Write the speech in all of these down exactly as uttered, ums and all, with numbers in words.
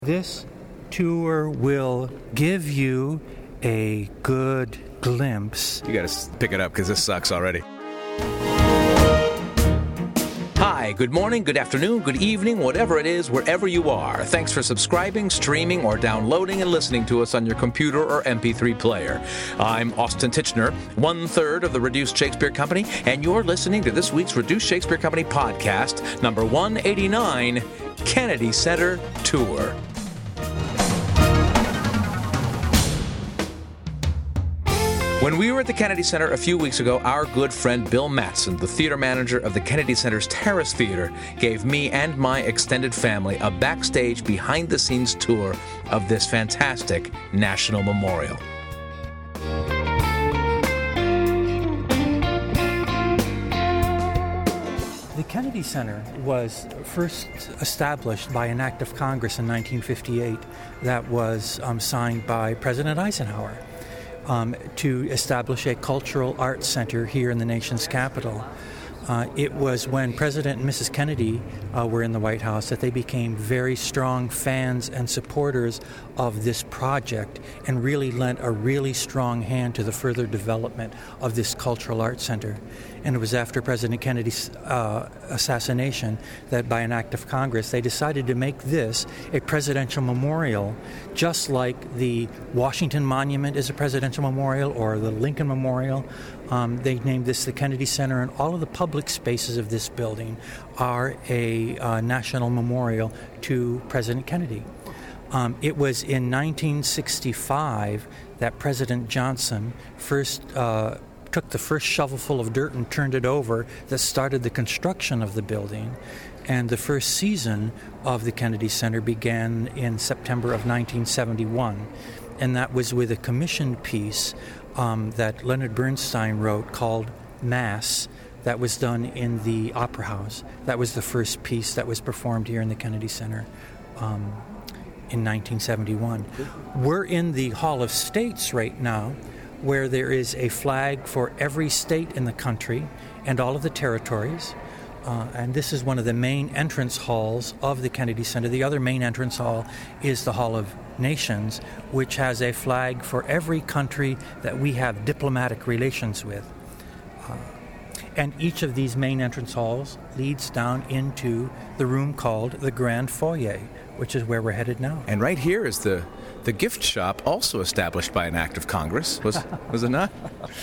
This tour will give you a good glimpse. You gotta pick it up because this sucks already. Hi, good morning, good afternoon, good evening, whatever it is, wherever you are. Thanks for subscribing, streaming, or downloading and listening to us on your computer or M P three player. I'm Austin Tichenor, one-third of the Reduced Shakespeare Company, and you're listening to this week's Reduced Shakespeare Company podcast, number one eighty-nine, Kennedy Center Tour. When we were at the Kennedy Center a few weeks ago, our good friend Bill Matson, the theater manager of the Kennedy Center's Terrace Theater, gave me and my extended family a backstage, behind-the-scenes tour of this fantastic national memorial. The Kennedy Center was first established by an act of Congress in nineteen fifty-eight that was um, signed by President Eisenhower. Um, to establish a cultural arts center here in the nation's capital. Uh, it was when President and Missus Kennedy uh, were in the White House that they became very strong fans and supporters of this project and really lent a really strong hand to the further development of this cultural arts center. And it was after President Kennedy's uh, assassination that by an act of Congress they decided to make this a presidential memorial, just like the Washington Monument is a presidential memorial or the Lincoln Memorial. Um, they named this the Kennedy Center, and all of the public spaces of this building are a uh, national memorial to President Kennedy. Um, it was in nineteen sixty-five that President Johnson first uh, took the first shovelful of dirt and turned it over that started the construction of the building. And the first season of the Kennedy Center began in September of nineteen seventy-one. And that was with a commissioned piece um, that Leonard Bernstein wrote called Mass, that was done in the Opera House. That was the first piece that was performed here in the Kennedy Center um, in nineteen seventy-one. We're in the Hall of States right now, where there is a flag for every state in the country and all of the territories. Uh, and this is one of the main entrance halls of the Kennedy Center. The other main entrance hall is the Hall of Nations, which has a flag for every country that we have diplomatic relations with. Uh, and each of these main entrance halls leads down into the room called the Grand Foyer, which is where we're headed now. And right here is the, the gift shop, also established by an act of Congress, was was it not?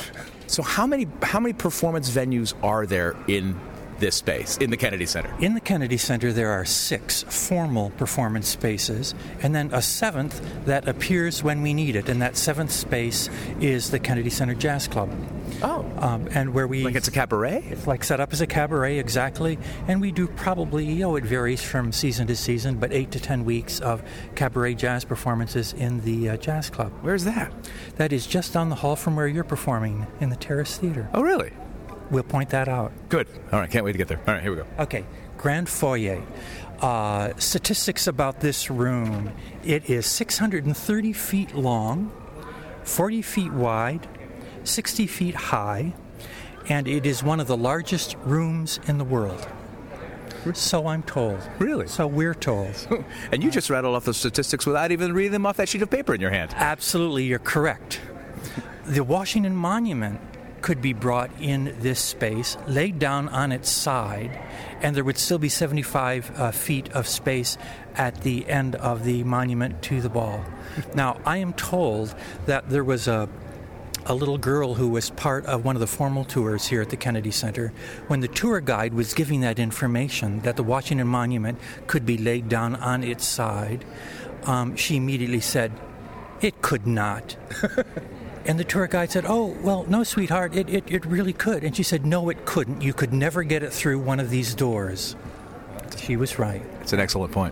So how many how many performance venues are there in this space, in the Kennedy Center? In the Kennedy Center, there are six formal performance spaces, and then a seventh that appears when we need it, and that seventh space is the Kennedy Center Jazz Club. Oh. Um, and where we... Like it's a cabaret? It's like set up as a cabaret, exactly. And we do probably, you know, it varies from season to season, but eight to ten weeks of cabaret jazz performances in the uh, Jazz Club. Where's that? That is just down the hall from where you're performing, in the Terrace Theater. Oh, really? We'll point that out. Good. All right, can't wait to get there. All right, here we go. Okay, Grand Foyer. Uh, statistics about this room. It is six hundred thirty feet long, forty feet wide, sixty feet high, and it is one of the largest rooms in the world. So I'm told. Really? So we're told. And you just rattled off the statistics without even reading them off that sheet of paper in your hand. Absolutely, you're correct. The Washington Monument could be brought in this space, laid down on its side, and there would still be seventy-five uh, feet of space at the end of the monument to the wall. Now, I am told that there was a a little girl who was part of one of the formal tours here at the Kennedy Center. When the tour guide was giving that information, that the Washington Monument could be laid down on its side, um, she immediately said, "It could not." And the tour guide said, "Oh, well, no, sweetheart, it, it, it really could." And she said, "No, it couldn't. You could never get it through one of these doors." She was right. It's an excellent point.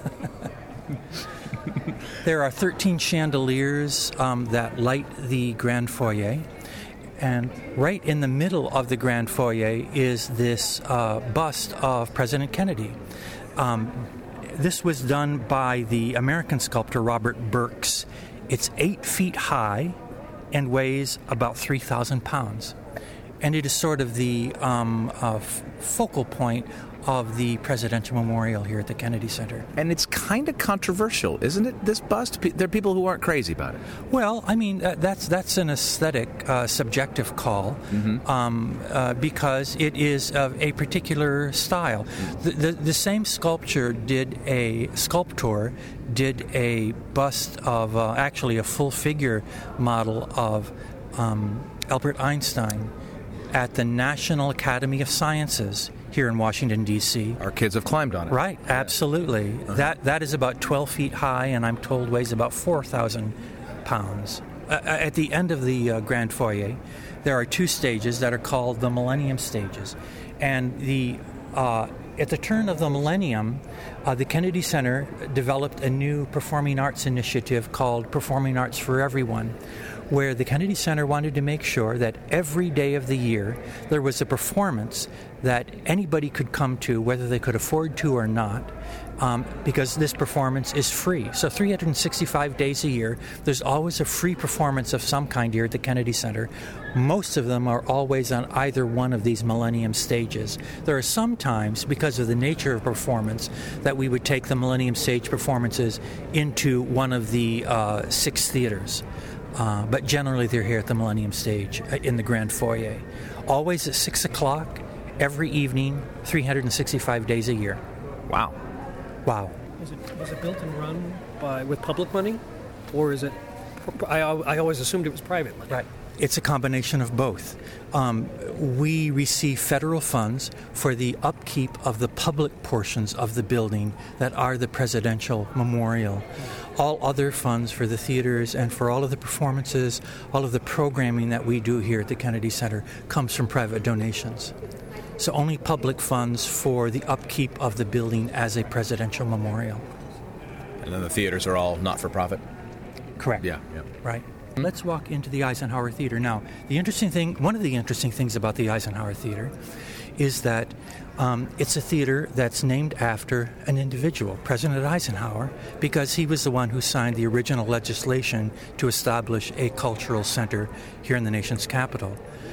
There are thirteen chandeliers um, that light the Grand Foyer. And right in the middle of the Grand Foyer is this uh, bust of President Kennedy. Um, this was done by the American sculptor Robert Burks. It's eight feet high and weighs about three thousand pounds. And it is sort of the um, uh, f- focal point of the Presidential Memorial here at the Kennedy Center. And it's kind of controversial, isn't it, this bust? There are people who aren't crazy about it. Well, I mean, uh, that's that's an aesthetic, uh, subjective call, mm-hmm. um, uh, because it is of a particular style. Mm-hmm. The, the, the same sculpture did a, sculptor did a bust of, uh, actually a full figure model of um, Albert Einstein at the National Academy of Sciences here in Washington, D C Our kids have climbed on it. Right, absolutely. Uh-huh. That That is about twelve feet high, and I'm told weighs about four thousand pounds. Uh, at the end of the uh, Grand Foyer, there are two stages that are called the Millennium Stages. And the uh, at the turn of the millennium, uh, the Kennedy Center developed a new performing arts initiative called Performing Arts for Everyone, where the Kennedy Center wanted to make sure that every day of the year there was a performance that anybody could come to, whether they could afford to or not, um, because this performance is free. So three hundred sixty-five days a year, there's always a free performance of some kind here at the Kennedy Center. Most of them are always on either one of these Millennium Stages. There are some times, because of the nature of performance, that we would take the Millennium Stage performances into one of the uh, six theaters. Uh, but generally they're here at the Millennium Stage uh, in the Grand Foyer. Always at six o'clock every evening, three hundred sixty-five days a year. Wow. Wow. Was it, was it built and run by with public money? Or is it... I, I always assumed it was private money. Right. It's a combination of both. Um, we receive federal funds for the upkeep of the public portions of the building that are the Presidential Memorial. All other funds for the theaters and for all of the performances, all of the programming that we do here at the Kennedy Center comes from private donations. So only public funds for the upkeep of the building as a presidential memorial. And then the theaters are all not-for-profit? Correct. Yeah, yeah. Right. Let's walk into the Eisenhower Theater. Now, the interesting thing, one of the interesting things about the Eisenhower Theater is that um, it's a theater that's named after an individual, President Eisenhower, because he was the one who signed the original legislation to establish a cultural center here in the nation's capital.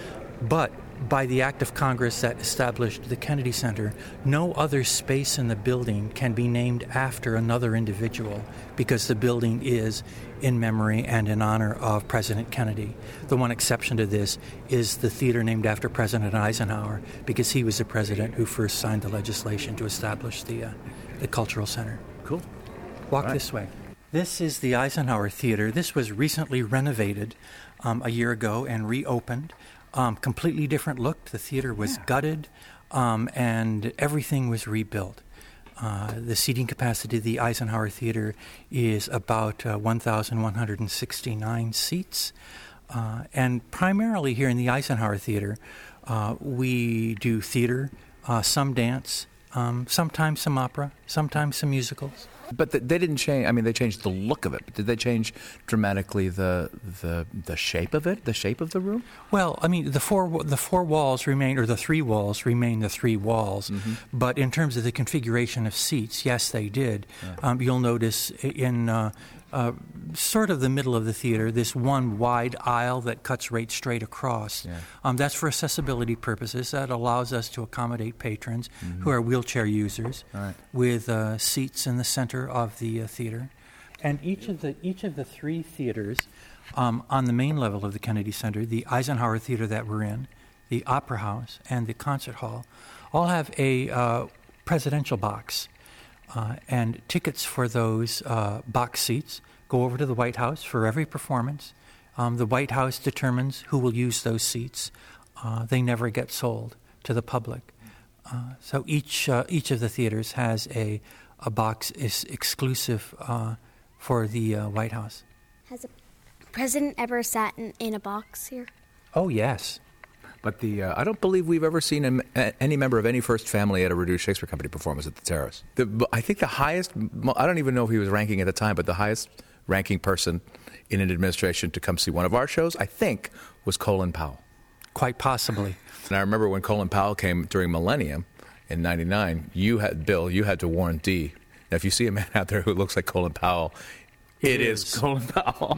But by the act of Congress that established the Kennedy Center, no other space in the building can be named after another individual because the building is in memory and in honor of President Kennedy. The one exception to this is the theater named after President Eisenhower because he was the president who first signed the legislation to establish the, uh, the Cultural Center. Cool. Walk right. this way. This is the Eisenhower Theater. This was recently renovated um, a year ago and reopened. Um, completely different look. The theater was yeah. gutted, um, and everything was rebuilt. Uh, the seating capacity of the Eisenhower Theater is about uh, one thousand one hundred sixty-nine seats. Uh, and primarily here in the Eisenhower Theater, uh, we do theater, uh, some dance, um, sometimes some opera, sometimes some musicals. But the, they didn't change. I mean, they changed the look of it. But did they change dramatically the the the shape of it, the shape of the room? Well, I mean, the four the four walls remain, or the three walls remain the three walls. Mm-hmm. But in terms of the configuration of seats, yes, they did. Yeah. Um, you'll notice in uh, uh, sort of the middle of the theater, this one wide aisle that cuts right straight across. Yeah. Um, that's for accessibility purposes. That allows us to accommodate patrons mm-hmm. who are wheelchair users right. with uh, seats in the center of the uh, theater. And each of the each of the three theaters um, on the main level of the Kennedy Center, the Eisenhower Theater that we're in, the Opera House, and the Concert Hall, all have a uh, presidential box. Uh, and tickets for those uh, box seats go over to the White House for every performance. Um, the White House determines who will use those seats. Uh, they never get sold to the public. Uh, so each uh, each of the theaters has a a box is exclusive uh, for the uh, White House. Has a president ever sat in, in a box here? Oh, yes. But the uh, I don't believe we've ever seen a, any member of any First Family at a reduced Shakespeare Company performance at the Terrace. The, I think the highest, I don't even know if he was ranking at the time, but the highest ranking person in an administration to come see one of our shows, I think, was Colin Powell. Quite possibly. And I remember when Colin Powell came during Millennium in ninety-nine, you had, Bill, you had to warn Dee. Now, if you see a man out there who looks like Colin Powell, it, it is. is Colin Powell.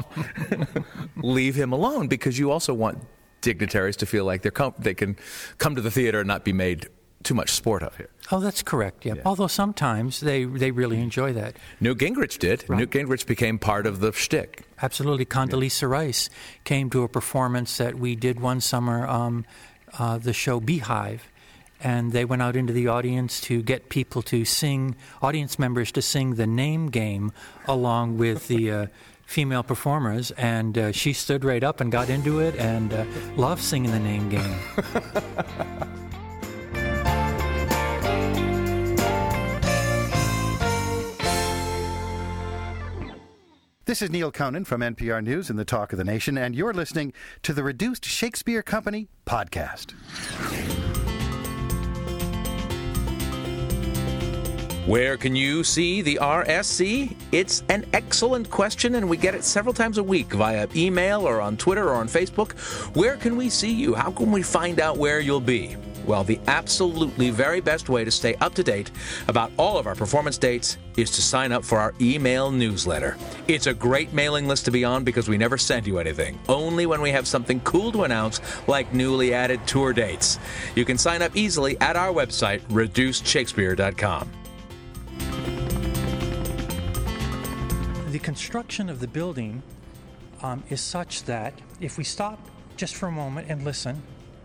Leave him alone, because you also want dignitaries to feel like they're com- they can come to the theater and not be made too much sport out here. Oh, that's correct, yeah. yeah. Although sometimes they, they really enjoy that. Newt Gingrich did. Right. Newt Gingrich became part of the shtick. Absolutely. Condoleezza yeah. Rice came to a performance that we did one summer, um, uh, the show Beehive, and they went out into the audience to get people to sing, audience members to sing the name game along with the uh, female performers, and uh, she stood right up and got into it and uh, loved singing the name game. This is Neil Conan from N P R News and the Talk of the Nation, and you're listening to the Reduced Shakespeare Company podcast. Where can you see the R S C? It's an excellent question, and we get it several times a week via email or on Twitter or on Facebook. Where can we see you? How can we find out where you'll be? Well, the absolutely very best way to stay up to date about all of our performance dates is to sign up for our email newsletter. It's a great mailing list to be on because we never send you anything, only when we have something cool to announce, like newly added tour dates. You can sign up easily at our website, reduced shakespeare dot com. The construction of the building um, is such that if we stop just for a moment and listen,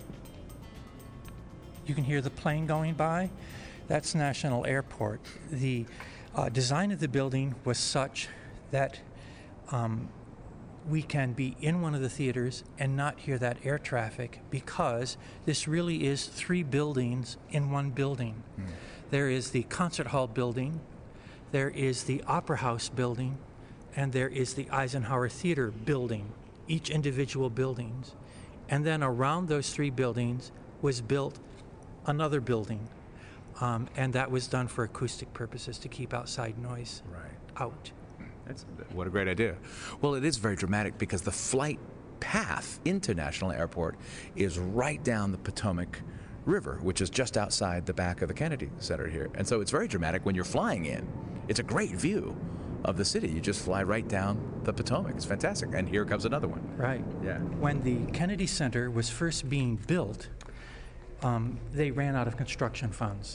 you can hear the plane going by. That's National Airport. The uh, design of the building was such that um, we can be in one of the theaters and not hear that air traffic, because this really is three buildings in one building. Mm. There is the concert hall building, there is the Opera House building, and there is the Eisenhower Theater building, each individual buildings. And then around those three buildings was built another building, um, and that was done for acoustic purposes, to keep outside noise right. out. That's what a great idea. Well, it is very dramatic because the flight path into National Airport is right down the Potomac River, which is just outside the back of the Kennedy Center here. And so it's very dramatic when you're flying in. It's a great view of the city. You just fly right down the Potomac. It's fantastic. And here comes another one. Right. Yeah. When the Kennedy Center was first being built, Um, they ran out of construction funds.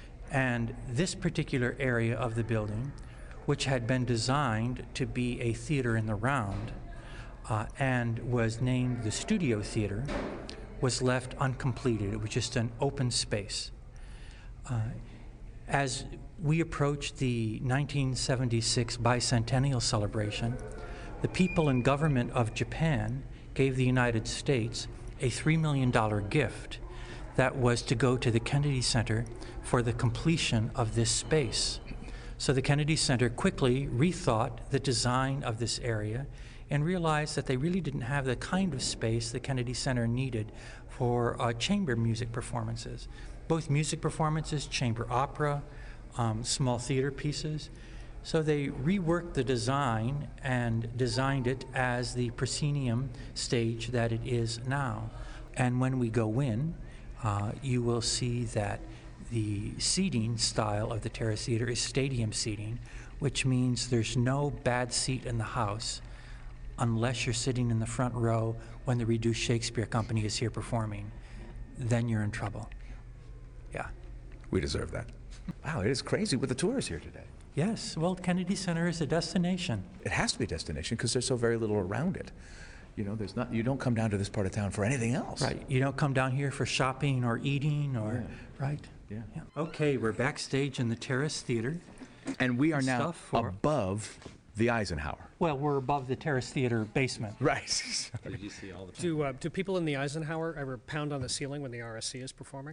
And this particular area of the building, which had been designed to be a theater in the round uh, and was named the Studio Theater, was left uncompleted. It was just an open space. Uh, as we approached the nineteen seventy-six bicentennial celebration, the people and government of Japan gave the United States a three million dollars gift that was to go to the Kennedy Center for the completion of this space. So the Kennedy Center quickly rethought the design of this area and realized that they really didn't have the kind of space the Kennedy Center needed for uh, chamber music performances. Both music performances, chamber opera, um, small theater pieces. So they reworked the design and designed it as the proscenium stage that it is now. And when we go in, Uh, you will see that the seating style of the Terrace Theater is stadium seating, which means there's no bad seat in the house unless you're sitting in the front row when the Reduced Shakespeare Company is here performing. Then you're in trouble. Yeah. We deserve that. Wow, it is crazy with the tourists here today. Yes, well, Kennedy Center is a destination. It has to be a destination because there's so very little around it. You know, there's not. You don't come down to this part of town for anything else. Right. You don't come down here for shopping or eating or, yeah. right? Yeah. yeah. Okay, we're backstage in the Terrace Theater. And we are now for, above the Eisenhower. Well, we're above the Terrace Theater basement. Right. Did you see all the do, uh, do people in the Eisenhower ever pound on the ceiling when the R S C is performing?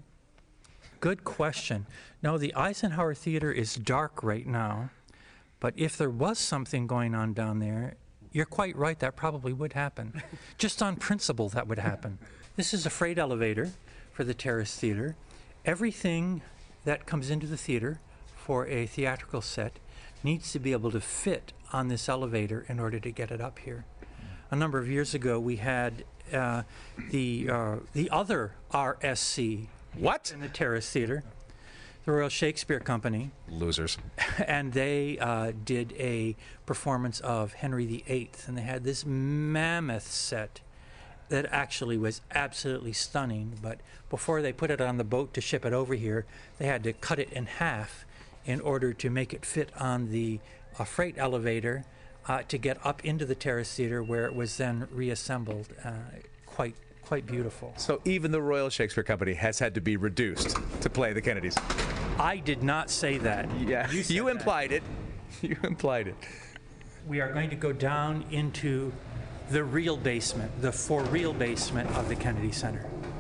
Good question. No, the Eisenhower Theater is dark right now, but if there was something going on down there, you're quite right, that probably would happen. Just on principle, that would happen. This is a freight elevator for the Terrace Theater. Everything that comes into the theater for a theatrical set needs to be able to fit on this elevator in order to get it up here. A number of years ago, we had uh, the uh, the other R S C what? in the Terrace Theater, the Royal Shakespeare Company. Losers. And they uh, did a performance of Henry the Eighth, and they had this mammoth set. that actually was absolutely stunning. But before they put it on the boat to ship it over here, they had to cut it in half in order to make it fit on the uh, freight elevator uh, to get up into the Terrace Theater, where it was then reassembled. Uh, quite, quite beautiful. So even the Royal Shakespeare Company has had to be reduced to play the Kennedys. I did not say that. Yeah, you, you implied that. it. You implied it. We are going to go down into the real basement, the for real basement of the Kennedy Center.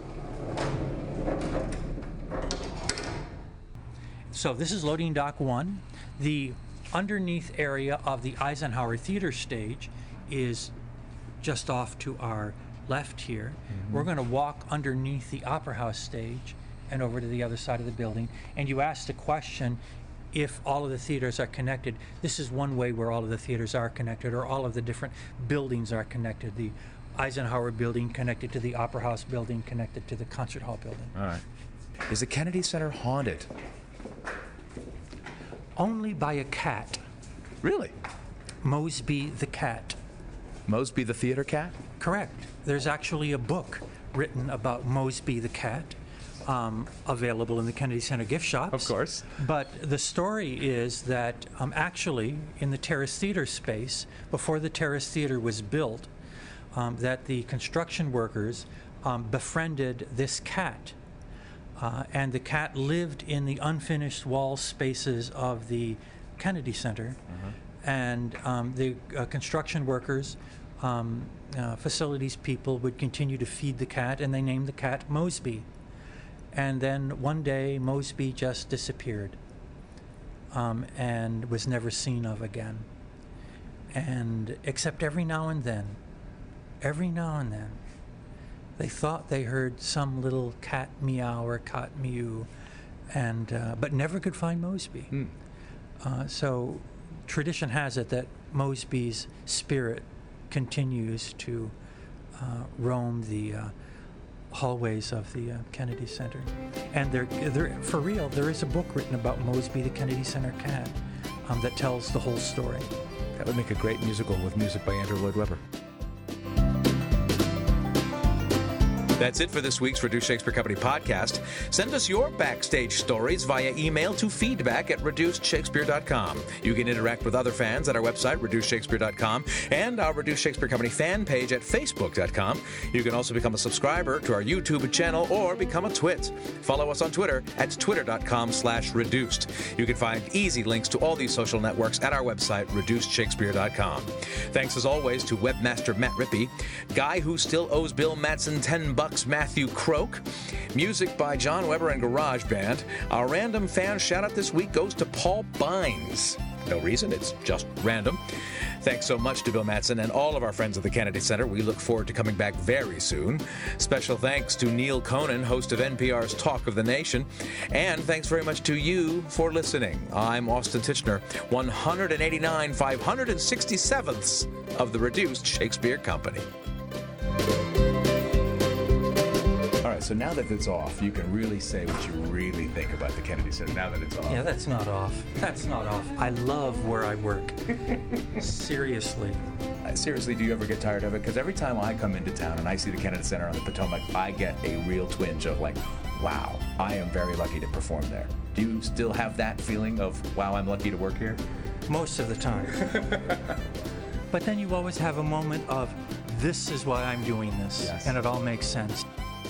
So this is loading dock one. The underneath area of the Eisenhower Theater stage is just off to our left here. Mm-hmm. We're going to walk underneath the Opera House stage and over to the other side of the building. And you asked a question, if all of the theaters are connected. This is one way where all of the theaters are connected, or all of the different buildings are connected. The Eisenhower building connected to the Opera House building, connected to the Concert Hall building. All right. Is the Kennedy Center haunted? Only by a cat. Really? Mosby the cat. Mosby the theater cat? Correct. There's actually a book written about Mosby the cat. Um, available in the Kennedy Center gift shops. Of course. But the story is that um, actually in the Terrace Theater space, before the Terrace Theater was built, um, that the construction workers um, befriended this cat. Uh, and the cat lived in the unfinished wall spaces of the Kennedy Center. Mm-hmm. And um, the uh, construction workers, um, uh, facilities people would continue to feed the cat, and they named the cat Mosby. And then one day, Mosby just disappeared um, and was never seen of again. And except every now and then, every now and then, they thought they heard some little cat meow or cat mew, and uh, but never could find Mosby. Mm. Uh, so tradition has it that Mosby's spirit continues to uh, roam the uh, hallways of the uh, Kennedy Center. And there, there, for real, there is a book written about Mosby the Kennedy Center cat um, that tells the whole story. That would make a great musical with music by Andrew Lloyd Webber. That's it for this week's Reduced Shakespeare Company podcast. Send us your backstage stories via email to feedback at reduced shakespeare dot com. You can interact with other fans at our website, reduced shakespeare dot com, and our Reduced Shakespeare Company fan page at facebook dot com. You can also become a subscriber to our YouTube channel or become a twit. Follow us on Twitter at twitter dot com slash reduced. You can find easy links to all these social networks at our website, reduced shakespeare dot com. Thanks as always to webmaster Matt Rippey, guy who still owes Bill Mattson ten bucks, Matthew Croak. Music by John Weber and Garage Band. Our random fan shout-out this week goes to Paul Bynes. No reason, it's just random. Thanks so much to Bill Mattson and all of our friends at the Kennedy Center. We look forward to coming back very soon. Special thanks to Neil Conan, host of N P R's Talk of the Nation. And thanks very much to you for listening. I'm Austin Tichenor, one hundred eighty-nine five hundred sixty-sevenths of the Reduced Shakespeare Company. All right, so now that it's off, you can really say what you really think about the Kennedy Center now that it's off. Yeah, that's not off. That's not off. I love where I work. Seriously. Uh, seriously, do you ever get tired of it? Because every time I come into town and I see the Kennedy Center on the Potomac, I get a real twinge of like, wow, I am very lucky to perform there. Do you still have that feeling of, wow, I'm lucky to work here? Most of the time. But then you always have a moment of, this is why I'm doing this. Yes. And it all makes sense.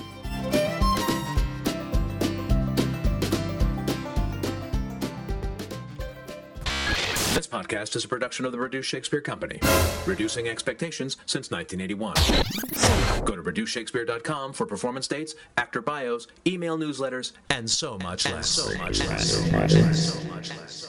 This podcast is a production of the Reduced Shakespeare Company, reducing expectations since nineteen eighty-one. Go to reduced shakespeare dot com for performance dates, actor bios, email newsletters, and so much less. So much less. So much less. So much less.